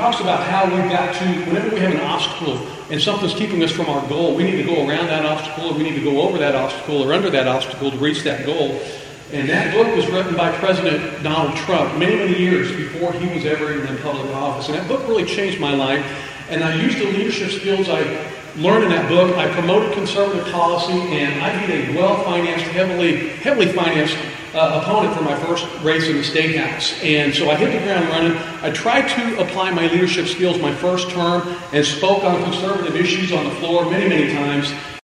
talks about how we've got to, whenever we have an obstacle and something's keeping us from our goal, we need to go around that obstacle, or we need to go over that obstacle or under that obstacle to reach that goal. And that book was written by President Donald Trump many, many years before he was ever in public office. And that book really changed my life. And I used the leadership skills I learned in that book. I promoted conservative policy, and I beat a well-financed, heavily financed opponent for my first race in the State House. And so I hit the ground running. I tried to apply my leadership skills my first term and spoke on conservative issues on the floor many, many times.